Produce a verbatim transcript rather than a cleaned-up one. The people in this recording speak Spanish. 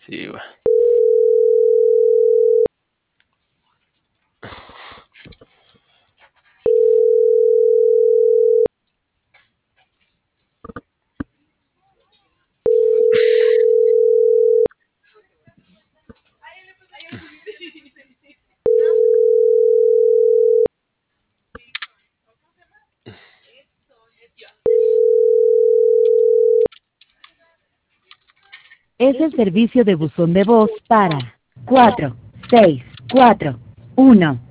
Sí, va. Es el servicio de buzón de voz para cuatro seis cuatro uno